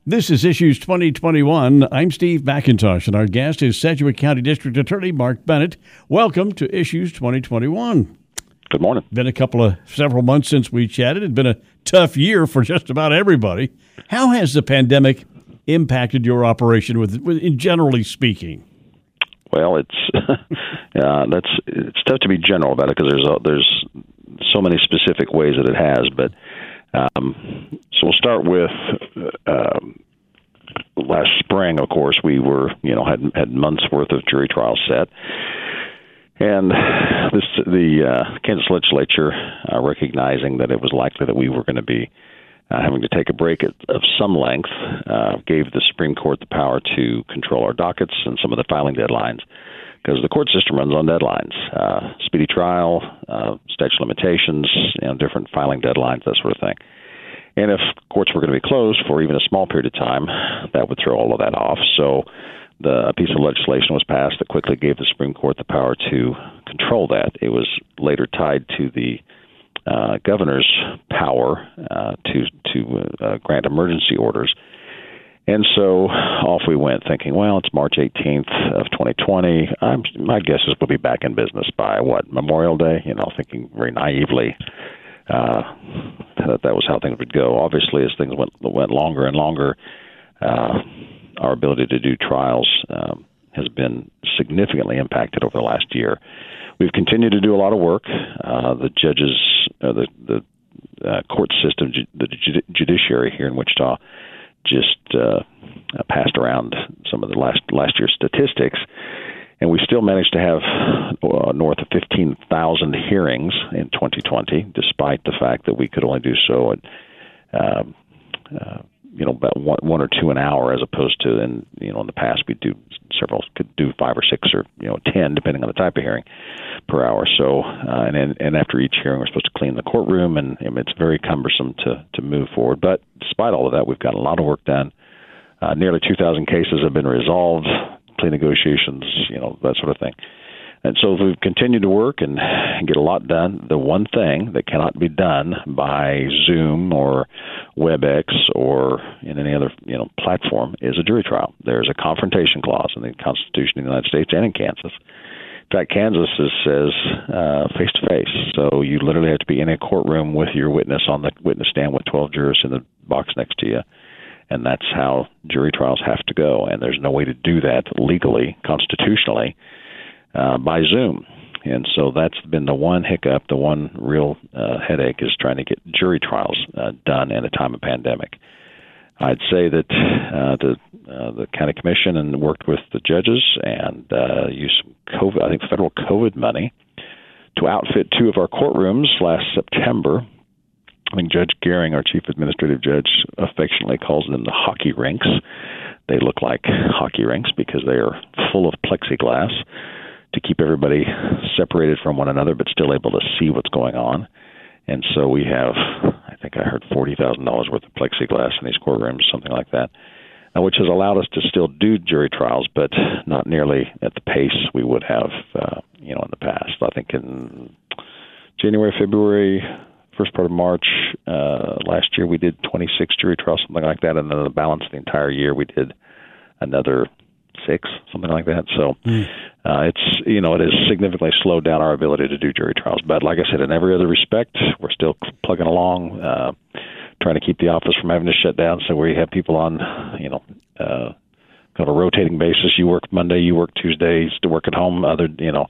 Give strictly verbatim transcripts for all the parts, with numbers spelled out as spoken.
This is Issues twenty twenty-one. I'm Steve McIntosh, and our guest is Sedgwick County District Attorney Mark Bennett. Welcome to Issues twenty twenty-one. Good morning. Been a couple of several months since we chatted. It's been a tough year for just about everybody. How has the pandemic impacted your operation, with, with in generally speaking? Well, it's uh, that's it's tough to be general about it because there's a, there's so many specific ways that it has. But um, so we'll start with uh, last spring. Of course, we were you know had had months worth of jury trials set. And this, the uh, Kansas legislature, uh, recognizing that it was likely that we were going to be uh, having to take a break at, of some length, uh, gave the Supreme Court the power to control our dockets and some of the filing deadlines, because the court system runs on deadlines, uh, speedy trial, uh, statute of limitations, you know, different filing deadlines, that sort of thing. And if courts were going to be closed for even a small period of time, that would throw all of that off. So the a piece of legislation was passed that quickly gave the Supreme Court the power to control that. It was later tied to the uh, governor's power uh, to to uh, grant emergency orders. And so off we went, thinking, well, it's March eighteenth of twenty twenty. I'm, my guess is we'll be back in business by, what, Memorial Day? You know, thinking very naively uh, that that was how things would go. Obviously, as things went went longer and longer, uh, our ability to do trials um, has been significantly impacted over the last year. We've continued to do a lot of work. Uh, the judges, uh, the, the uh, court system, ju- the judi- judiciary here in Wichita just uh, passed around some of the last last year's statistics, and we still managed to have uh, north of fifteen thousand hearings in twenty twenty, despite the fact that we could only do so at um, uh, you know, about one, one or two an hour, as opposed to, in you know, in the past we do several, could do five or six or you know ten, depending on the type of hearing, per hour. So, uh, and and and after each hearing, we're supposed to clean the courtroom, and, and it's very cumbersome to to move forward. But despite all of that, we've got a lot of work done. Uh, nearly two thousand cases have been resolved, plea negotiations, you know, that sort of thing. And so we've continued to work and get a lot done. The one thing that cannot be done by Zoom or WebEx or in any other you know platform is a jury trial. There's a confrontation clause in the Constitution of the United States and in Kansas. In fact, Kansas is, says uh, face-to-face. So you literally have to be in a courtroom with your witness on the witness stand with twelve jurors in the box next to you. And that's how jury trials have to go. And there's no way to do that legally, constitutionally, Uh, by Zoom. And so that's been the one hiccup, the one real uh, headache, is trying to get jury trials uh, done in a time of pandemic. I'd say that uh, the uh, the county commission and worked with the judges and uh, used some COVID, I think federal COVID money to outfit two of our courtrooms last September. I think Judge Gehring, our chief administrative judge, affectionately calls them the hockey rinks. They look like hockey rinks because they are full of plexiglass to keep everybody separated from one another, but still able to see what's going on. And so we have, I think I heard forty thousand dollars worth of plexiglass in these courtrooms, something like that, uh, which has allowed us to still do jury trials, but not nearly at the pace we would have, uh, you know, in the past. I think in January, February, first part of March uh, last year, we did twenty-six jury trials, something like that, and then the balance of the entire year, we did another six, something like that. So mm. uh, it's, you know, it has significantly slowed down our ability to do jury trials. But like I said, in every other respect, we're still plugging along, uh, trying to keep the office from having to shut down. So we have people on, you know, uh, kind of a rotating basis. You work Monday, you work Tuesdays to work at home, other, you know,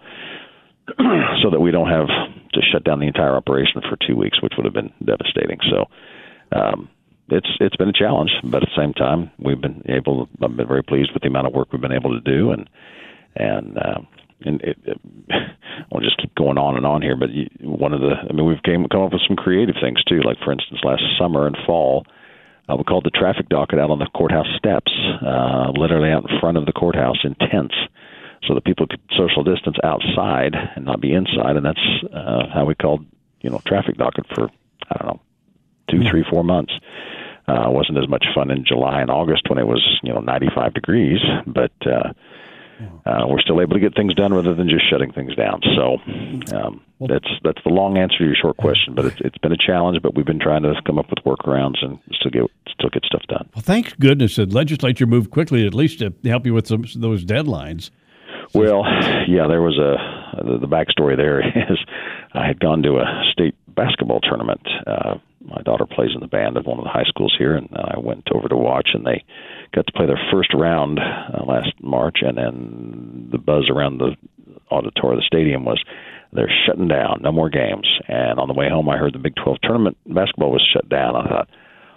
so that we don't have to shut down the entire operation for two weeks, which would have been devastating. So, um, It's it's been a challenge, but at the same time, we've been able. I've been very pleased with the amount of work we've been able to do, and and uh, and it, it, I'll just keep going on and on here. But one of the, I mean, we've came come up with some creative things too. Like for instance, last summer and fall, uh, we called the traffic docket out on the courthouse steps, uh, literally out in front of the courthouse in tents, so that people could social distance outside and not be inside. And that's uh, how we called you know traffic docket for I don't know two, three, four months. Uh, wasn't as much fun in July and August when it was, you know, ninety-five degrees, but uh, uh, we're still able to get things done rather than just shutting things down. So um, that's that's the long answer to your short question. But it's it's been a challenge. But we've been trying to come up with workarounds and still get still get stuff done. Well, thank goodness the legislature moved quickly, at least to help you with some those deadlines. Well, yeah, there was a the, the backstory. There is I had gone to a state basketball tournament. Uh, my daughter plays in the band of one of the high schools here, and I went over to watch, and they got to play their first round uh, last March, and then the buzz around the auditorium, the stadium, was they're shutting down, no more games. And on the way home, I heard the Big twelve tournament basketball was shut down. I thought,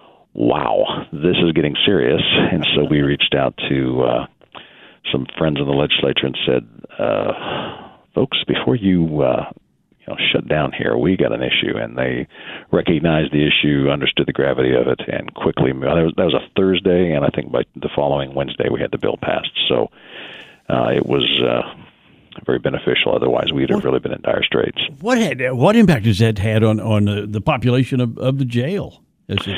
wow, this is getting serious. And so we reached out to uh, some friends in the legislature and said, uh, folks, before you uh, you know, shut down here, we got an issue. And they recognized the issue, understood the gravity of it, and quickly moved. That was, that was a Thursday, and I think by the following Wednesday we had the bill passed. So uh, it was uh, very beneficial. Otherwise, we'd have really been in dire straits. What had what impact has that had on on uh, the population of, of the jail? Is it?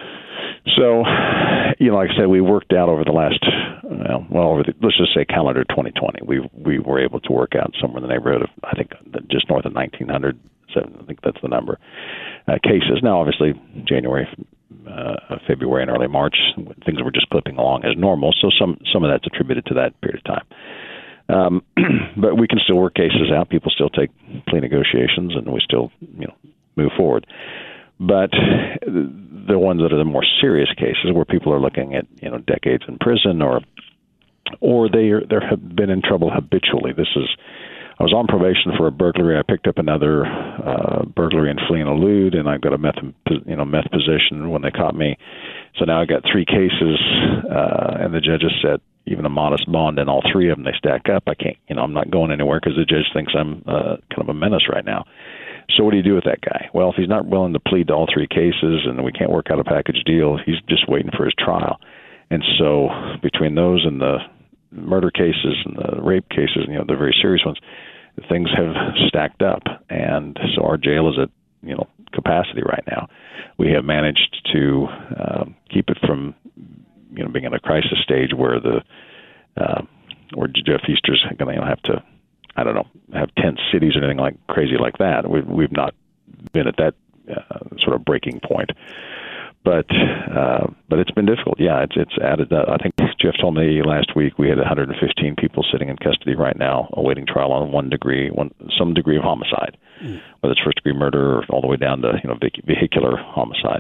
So, you know, like I said, we worked out over the last, well, well over the, let's just say calendar twenty twenty. We we were able to work out somewhere in the neighborhood of, I think, just north of nineteen hundred. I think that's the number, uh, cases. Now, obviously, January, uh, February, and early March, things were just clipping along as normal. So some some of that's attributed to that period of time. Um, but we can still work cases out. People still take plea negotiations, and we still, you know, move forward. But the ones that are the more serious cases, where people are looking at, you know, decades in prison, or or they are, they have been in trouble habitually. This is, I was on probation for a burglary. I picked up another uh, burglary and flee and elude, and I've got a meth, you know, meth possession when they caught me. So now I got three cases, uh, and the judges set even a modest bond in all three of them. They stack up. I can't, you know, I'm not going anywhere because the judge thinks I'm uh, kind of a menace right now. So what do you do with that guy? Well, if he's not willing to plead to all three cases and we can't work out a package deal, he's just waiting for his trial. And so between those and the murder cases and the rape cases, you know, the very serious ones, things have stacked up. And so our jail is at, you know, capacity right now. We have managed to uh, keep it from, you know, being in a crisis stage where the uh, where Jeff Easter's going to have to, I don't know, have tent cities or anything like crazy like that. We've we've not been at that uh, sort of breaking point, but uh, but it's been difficult. Yeah, it's it's added. Uh, I think Jeff told me last week we had one hundred fifteen people sitting in custody right now awaiting trial on one degree, one some degree of homicide, mm. whether it's first degree murder or all the way down to, you know, vehicular homicide.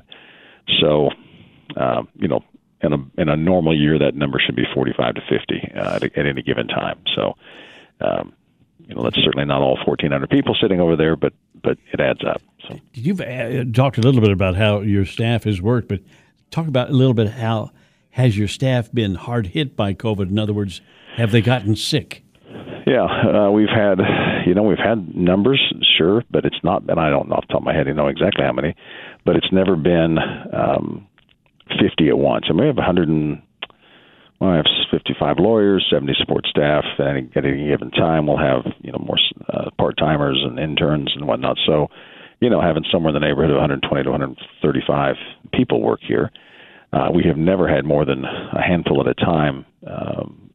So, uh, you know, in a in a normal year, that number should be forty-five to fifty uh, at, at any given time. So. Um, You know, that's certainly not all fourteen hundred people sitting over there, but but it adds up. So. You've talked a little bit about how your staff has worked, but talk about a little bit how has your staff been hard hit by COVID? In other words, have they gotten sick? Yeah, uh, we've had, you know, we've had numbers, sure, but it's not, and I don't know off the top of my head, you know exactly how many, but it's never been um, fifty at once. And we have one hundred and Well, I have fifty-five lawyers, seventy support staff. At any, at any given time, we'll have, you know, more uh, part-timers and interns and whatnot. So, you know, having somewhere in the neighborhood of one hundred twenty to one hundred thirty-five people work here. Uh, we have never had more than a handful at a time, um,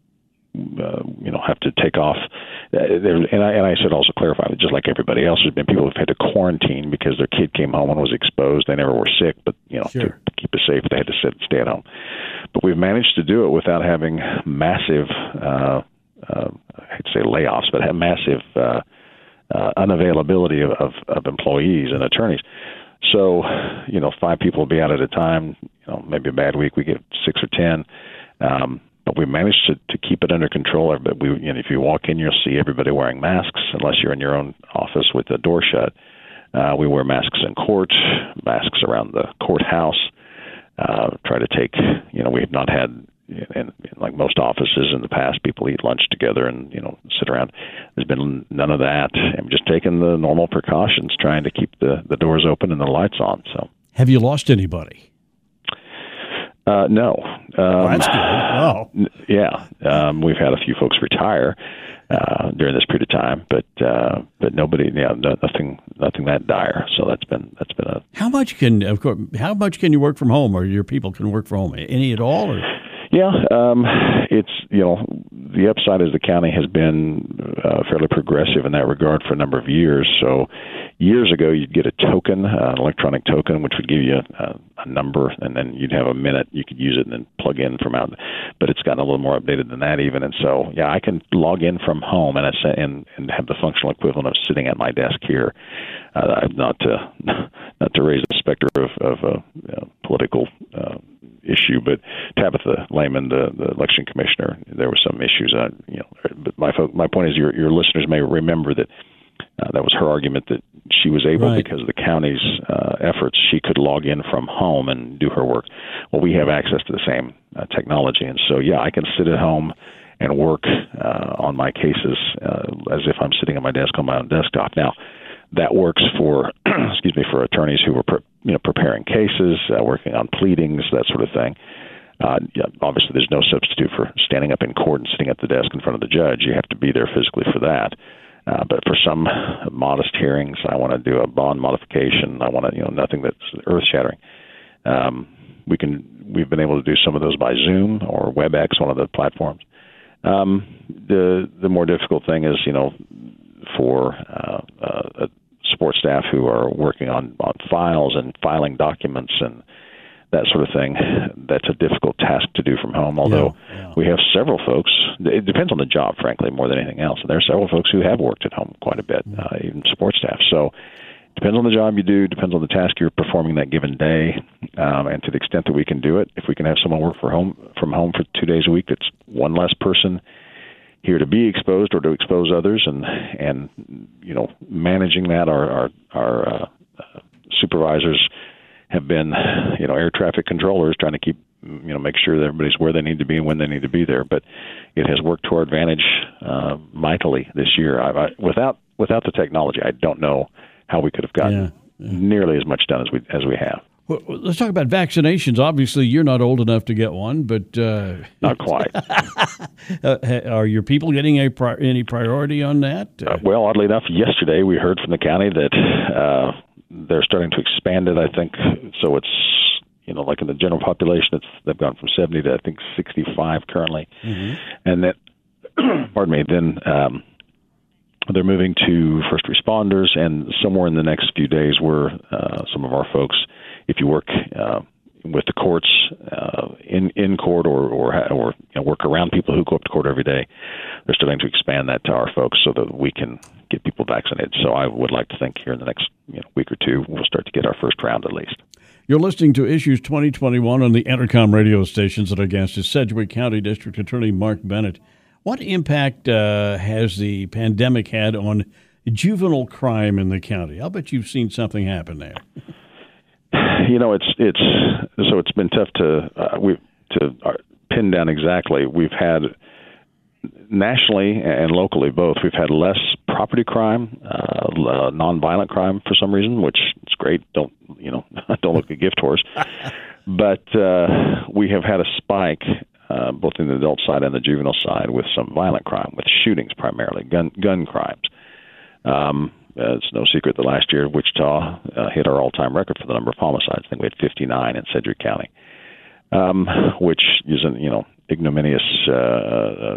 uh, you know, have to take off. Uh, there, and, I, and I should also clarify, just like everybody else, there's been people who've had to quarantine because their kid came home and was exposed. They never were sick, but, you know, sure. to keep it safe, they had to sit and stay at home. But we've managed to do it without having massive, uh, uh, I hate to say layoffs, but have massive uh, uh, unavailability of, of, of employees and attorneys. So, you know, five people will be out at a time. You know, maybe a bad week, we get six or ten. Um, but we managed to, to keep it under control. But we, you know, if you walk in, you'll see everybody wearing masks, unless you're in your own office with the door shut. Uh, we wear masks in court, masks around the courthouse. Uh, try to take, you know, we have not had, in, in like most offices in the past, people eat lunch together and, you know, sit around. There's been none of that. And just taking the normal precautions, trying to keep the, the doors open and the lights on. So, have you lost anybody? Uh, no. Um, oh, that's good. Wow. N- yeah. Um, we've had a few folks retire uh, during this period of time, but uh, but nobody, yeah, no, nothing, nothing that dire. So that's been that's been a. How much can, of course, how much can you work from home, or your people can work from home? Any at all? Or? Yeah, um, it's, you know, the upside is the county has been uh, fairly progressive in that regard for a number of years. So years ago, you'd get a token, uh, an electronic token, which would give you a, a number, and then you'd have a minute. You could use it and then plug in from out. But it's gotten a little more updated than that even. And so, yeah, I can log in from home and and, and have the functional equivalent of sitting at my desk here. Uh, not to not to raise the specter of, of a you know, political uh, issue, but Tabitha Lehman, the, the election commissioner, there were some issues. Uh, you know, but my my point is, your your listeners may remember that uh, that was her argument that she was able, right, because of the county's uh, efforts, she could log in from home and do her work. Well, we have access to the same uh, technology, and so yeah, I can sit at home and work uh, on my cases uh, as if I'm sitting at my desk on my own desktop. Now, that works for, excuse me, for attorneys who are, pre- you know, preparing cases, uh, working on pleadings, that sort of thing. Uh, yeah, obviously, there's no substitute for standing up in court and sitting at the desk in front of the judge. You have to be there physically for that. Uh, but for some modest hearings, I want to do a bond modification. I want to, you know, nothing that's earth-shattering. Um, we can, we've been able to do some of those by Zoom or WebEx, one of the platforms. Um, the the more difficult thing is, you know, for uh, uh, support staff who are working on, on files and filing documents and that sort of thing, that's a difficult task to do from home, although yeah, yeah. we have several folks, it depends on the job, frankly, more than anything else. And there are several folks who have worked at home quite a bit, uh, even support staff. So it depends on the job you do, depends on the task you're performing that given day, um, and to the extent that we can do it, if we can have someone work for home from home for two days a week, that's one less person here to be exposed or to expose others, and and you know, managing that. Our our, our uh, uh, supervisors have been, you know, air traffic controllers, trying to keep, you know, make sure that everybody's where they need to be and when they need to be there. But it has worked to our advantage uh, mightily this year. I, I, without without the technology, I don't know how we could have gotten yeah, yeah. nearly as much done as we as we have. Well, let's talk about vaccinations. Obviously, you're not old enough to get one, but uh, not quite. uh, are your people getting a pri- any priority on that? Uh, well, oddly enough, yesterday we heard from the county that uh, they're starting to expand it. I think so. It's, you know, like in the general population, it's they've gone from seventy to I think sixty-five currently, mm-hmm. and then, pardon me, then. Um, They're moving to first responders, and somewhere in the next few days, where uh, some of our folks, if you work uh, with the courts uh, in in court or or, or you know, work around people who go up to court every day, they're starting to expand that to our folks so that we can get people vaccinated. So I would like to think here in the next you know, week or two, we'll start to get our first round at least. You're listening to Issues twenty twenty-one on the Entercom radio stations, that our guest is Sedgwick County District Attorney Mark Bennett. What impact uh, has the pandemic had on juvenile crime in the county? I'll bet you've seen something happen there. You know, it's it's so it's been tough to uh, we to uh, pin down exactly. We've had nationally and locally both. We've had less property crime, uh, uh, nonviolent crime for some reason, which is great. Don't you know? Don't look a gift horse. But uh, we have had a spike. Uh, both in the adult side and the juvenile side, with some violent crime, with shootings primarily, gun gun crimes. Um, uh, it's no secret that last year Wichita uh, hit our all-time record for the number of homicides. I think we had fifty-nine in Sedgwick County, um, which is an you know ignominious uh, uh,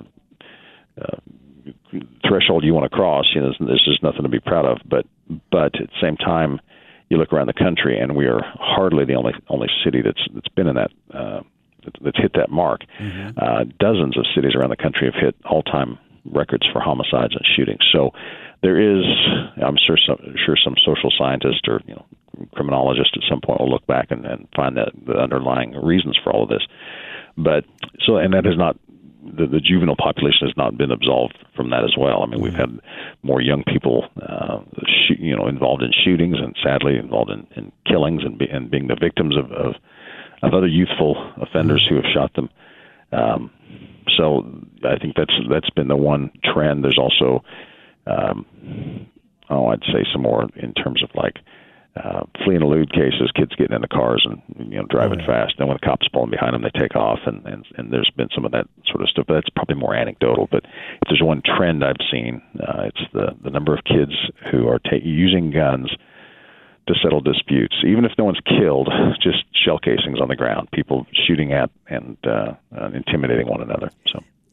uh, threshold you want to cross. You know, there's just nothing to be proud of. But but at the same time, you look around the country, and we are hardly the only only city that's that's been in that. Uh, that's hit that mark. Mm-hmm. Uh, dozens of cities around the country have hit all-time records for homicides and shootings. So there is, I'm sure some, sure some social scientist or you know criminologist at some point will look back and, and find that the underlying reasons for all of this. But so, and that has not, the, the juvenile population has not been absolved from that as well. I mean, mm-hmm. we've had more young people, uh, shoot, you know, involved in shootings and sadly involved in, in killings and, be, and being the victims of, of of other youthful offenders who have shot them. Um, so I think that's that's been the one trend. There's also, um, oh, I'd say some more in terms of like uh, flee and elude cases, kids getting into cars and you know driving oh, yeah. fast. And when the cops pulling behind them, they take off. And, and, and there's been some of that sort of stuff. But that's probably more anecdotal. But if there's one trend I've seen, uh, it's the, the number of kids who are ta- using guns to settle disputes, even if no one's killed, just shell casings on the ground, people shooting at and uh, uh, intimidating one another. So,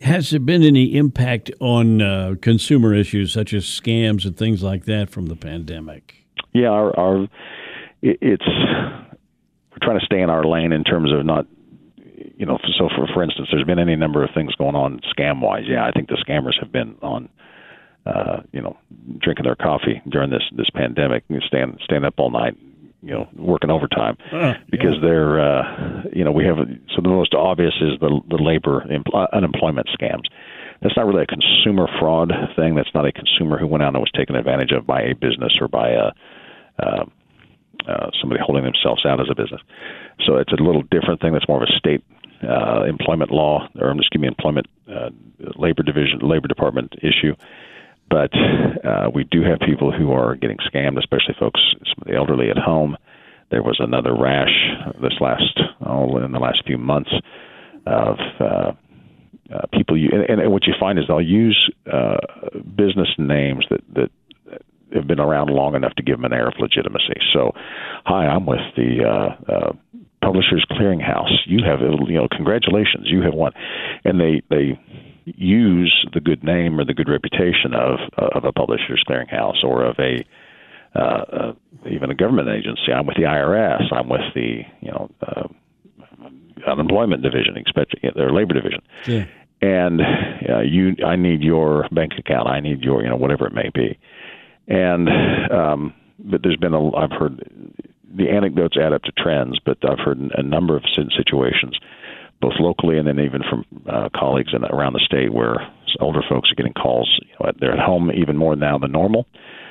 Has there been any impact on uh, consumer issues such as scams and things like that from the pandemic? Yeah, our, our it, it's we're trying to stay in our lane in terms of not, you know. So for for instance, there's been any number of things going on scam wise. Yeah, I think the scammers have been on, uh, you know, drinking their coffee during this this pandemic, and stand stand up all night, you know, working overtime uh, because yeah. they're, uh, you know, we have, so the most obvious is the the labor empl- unemployment scams. That's not really a consumer fraud thing. That's not a consumer who went out and was taken advantage of by a business or by a uh, uh, somebody holding themselves out as a business. So it's a little different thing. That's more of a state uh, employment law, or excuse me, employment uh, labor division, labor department issue. But uh, we do have people who are getting scammed, especially folks, some of the elderly at home. There was another rash this last, oh, in the last few months of uh, uh, people. You, and, and what you find is they'll use uh, business names that, that have been around long enough to give them an air of legitimacy. So, hi, I'm with the uh, uh, Publishers Clearinghouse. You have, you know, congratulations, you have won. And they they. use the good name or the good reputation of of a Publishers Clearinghouse or of a uh, uh, even a government agency. I'm with the I R S. I'm with the you know uh, unemployment division, expect their labor division. Yeah. And uh, you, I need your bank account. I need your you know whatever it may be. And um, but there's been a I've heard the anecdotes add up to trends, but I've heard a number of situations, both locally and then even from uh, colleagues in, around the state, where older folks are getting calls. You know, they're at home even more now than normal.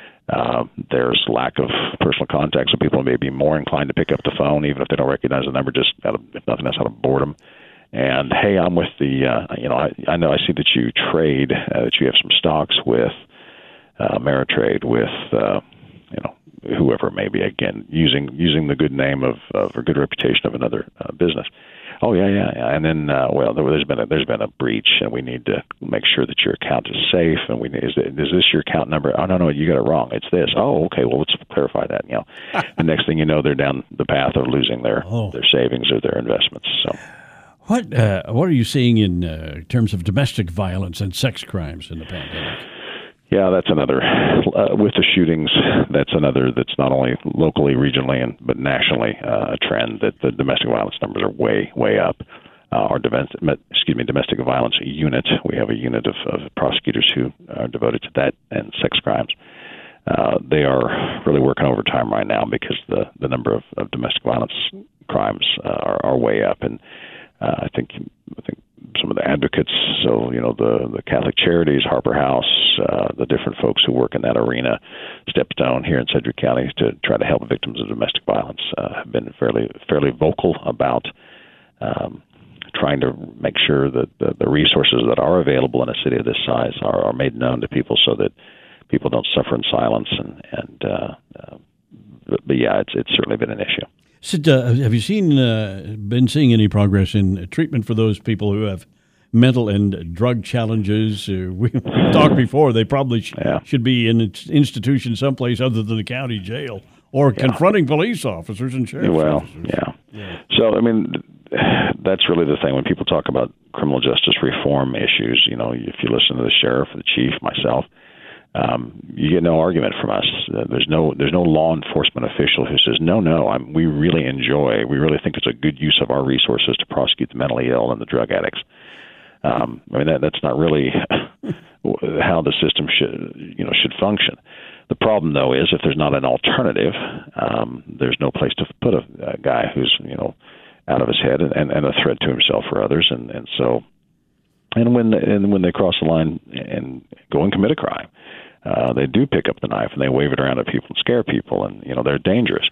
Uh, there's lack of personal contact, so people may be more inclined to pick up the phone, even if they don't recognize the number, just out of, if nothing else, out of boredom. And, hey, I'm with the, uh, you know, I, I know I see that you trade, uh, that you have some stocks with uh, Ameritrade, with, uh, you know, whoever it may be, again, using using the good name of, of or good reputation of another uh, business. Oh yeah, yeah, yeah. And then, uh, well, there's been a, there's been a breach, and we need to make sure that your account is safe. And we is, is this your account number? Oh no, no, you got it wrong. It's this. Oh, okay. Well, let's clarify that. You know, the next thing you know, they're down the path of losing their oh. their savings or their investments. So, what uh, what are you seeing in uh, terms of domestic violence and sex crimes in the pandemic? Yeah, that's another, uh, with the shootings, that's another that's not only locally, regionally, and but nationally uh, a trend that the domestic violence numbers are way, way up. Uh, our domestic, excuse me, domestic violence unit, we have a unit of, of prosecutors who are devoted to that and sex crimes. Uh, they are really working overtime right now because the, the number of, of domestic violence crimes uh, are, are way up. And uh, I think I think some of the advocates, so, you know, the, the Catholic Charities, Harper House, uh, the different folks who work in that arena, Stepstone here in Sedgwick County to try to help victims of domestic violence, uh, have been fairly fairly vocal about um, trying to make sure that the, the resources that are available in a city of this size are, are made known to people so that people don't suffer in silence. And, and uh, uh, but, but, yeah, it's, it's certainly been an issue. Sid, uh, have you seen uh, been seeing any progress in treatment for those people who have mental and drug challenges? Uh, we, we've talked before; they probably sh- yeah. should be in an institution someplace other than the county jail, or yeah. confronting police officers and sheriff's well, officers. Yeah. yeah. So, I mean, that's really the thing when people talk about criminal justice reform issues. You know, if you listen to the sheriff, the chief, myself. Um, you get no argument from us. Uh, there's no there's no law enforcement official who says no, no. I'm, we really enjoy. We really think it's a good use of our resources to prosecute the mentally ill and the drug addicts. Um, I mean that, that's not really how the system should you know should function. The problem though is if there's not an alternative, um, there's no place to put a, a guy who's you know out of his head and, and, and a threat to himself or others. And, and so and when and when they cross the line and go and commit a crime. Uh, they do pick up the knife and they wave it around at people and scare people, and you know they're dangerous.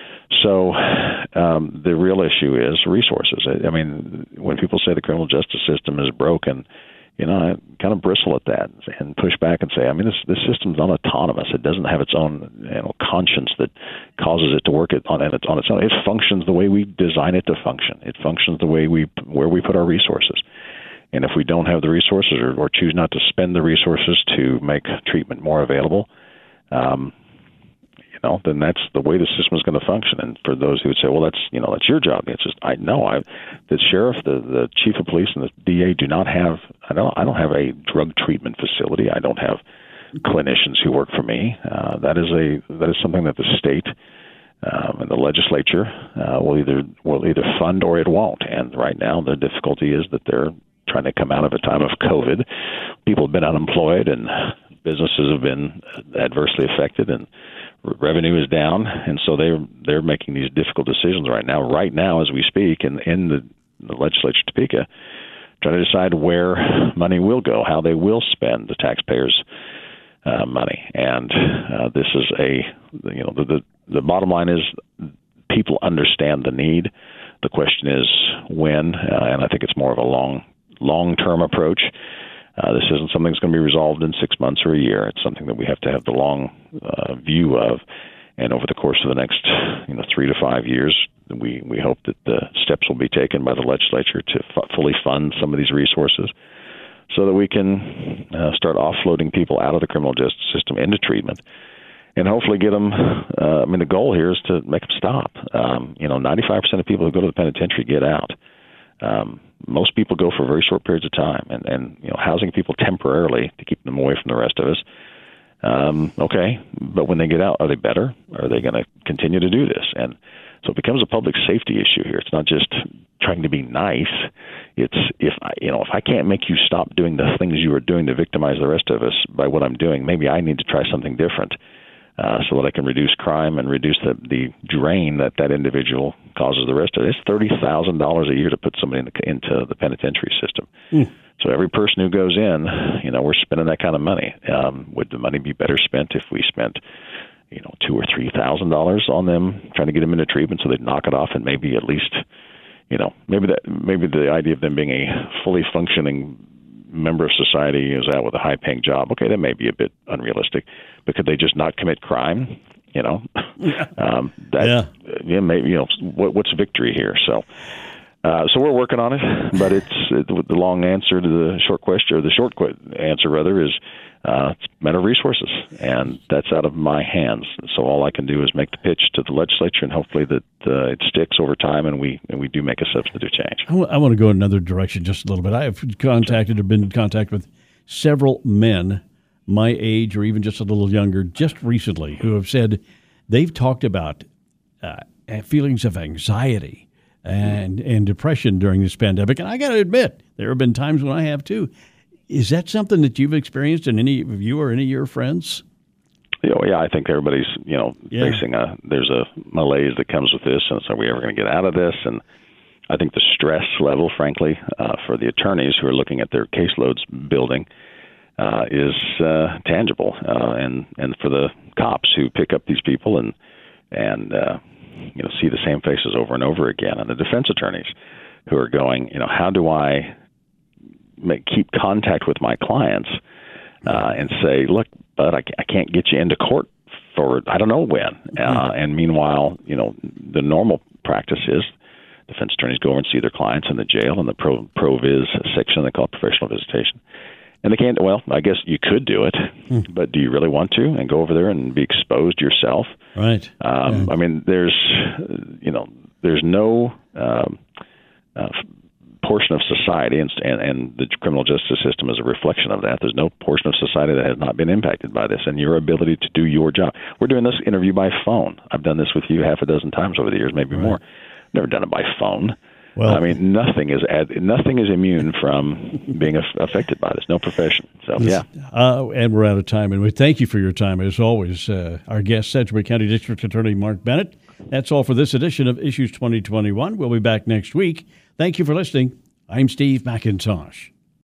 So um, the real issue is resources. I, I mean, when people say the criminal justice system is broken, you know, I kind of bristle at that and push back and say, I mean, this this system's not autonomous. It doesn't have its own you know conscience that causes it to work it on, on its own. It functions the way we design it to function. It functions the way we where we put our resources. And if we don't have the resources or, or choose not to spend the resources to make treatment more available, um, you know, then that's the way the system is going to function. And for those who would say, well, that's, you know, that's your job. It's just, I know I, the sheriff, the, the chief of police and the D A do not have, I don't, I don't have a drug treatment facility. I don't have clinicians who work for me. Uh, that is a, that is something that the state um, and the legislature uh, will either, will either fund or it won't. And right now the difficulty is that they're trying to come out of a time of COVID. People have been unemployed and businesses have been adversely affected, and revenue is down, and so they're they're making these difficult decisions right now. Right now, as we speak, in in the, the legislature of Topeka, trying to decide where money will go, how they will spend the taxpayers' uh, money, and uh, this is a you know the, the the bottom line is people understand the need. The question is when, uh, and I think it's more of a long long term approach. Uh, this isn't something that's going to be resolved in six months or a year. It's something that we have to have the long uh, view of, and over the course of the next, you know, three to five years, we we hope that the steps will be taken by the legislature to f- fully fund some of these resources, so that we can uh, start offloading people out of the criminal justice system into treatment, and hopefully get them. Uh, I mean, the goal here is to make them stop. Um, you know, ninety-five percent of people who go to the penitentiary get out. Um, most people go for very short periods of time, and, and you know, housing people temporarily to keep them away from the rest of us. Um, okay, but when they get out, are they better? Are they going to continue to do this? And so it becomes a public safety issue here. It's not just trying to be nice. It's if I, you know, if I can't make you stop doing the things you are doing to victimize the rest of us by what I'm doing, maybe I need to try something different. Uh, so that I can reduce crime and reduce the, the drain that that individual causes the rest of it. It's thirty thousand dollars a year to put somebody in the, into the penitentiary system. Mm. So every person who goes in, you know, we're spending that kind of money. Um, would the money be better spent if we spent, you know, two or three thousand dollars on them trying to get them into treatment so they'd knock it off and maybe at least, you know, maybe that maybe the idea of them being a fully functioning member of society is out with a high-paying job. Okay, that may be a bit unrealistic, but could they just not commit crime? You know, yeah. um, that, yeah, yeah, maybe. You know, what, what's victory here? So, uh, so we're working on it. But it's it, the long answer to the short question, or the short qu- answer rather, is uh, it's a matter of resources, and that's out of my hands. So all I can do is make the pitch to the legislature, and hopefully that uh, it sticks over time, and we and we do make a substantive change. I, w- I want to go another direction just a little bit. I have contacted or been in contact with several men my age or even just a little younger just recently who have said they've talked about uh, feelings of anxiety and and depression during this pandemic. And I got to admit, there have been times when I have too. Is that something that you've experienced in any of you or any of your friends? You know, yeah, I think everybody's, you know, yeah. facing a, there's a malaise that comes with this, and so are we ever going to get out of this? And I think the stress level, frankly, uh, for the attorneys who are looking at their caseloads building uh, is uh, tangible, uh, and and for the cops who pick up these people and and uh, you know, see the same faces over and over again, and the defense attorneys who are going, you know, how do I make, keep contact with my clients uh, and say, look, but I, I can't get you into court for I don't know when. Uh, and meanwhile, you know, the normal practice is defense attorneys go over and see their clients in the jail in the pro proviz section they call it professional visitation. And they can't. Well, I guess you could do it, hmm. but do you really want to and go over there and be exposed yourself? Right. Um, yeah. I mean, there's, you know, there's no um, uh, portion of society, and, and and the criminal justice system is a reflection of that. There's no portion of society that has not been impacted by this, and your ability to do your job. We're doing this interview by phone. I've done this with you half a dozen times over the years, maybe right. more. Never done it by phone. Well, I mean, nothing is ad, nothing is immune from being af- affected by this. No profession. So, this, yeah. Uh, and we're out of time. And we thank you for your time, as always. Uh, our guest, Sedgwick County District Attorney Mark Bennett. That's all for this edition of Issues twenty twenty-one. We'll be back next week. Thank you for listening. I'm Steve McIntosh.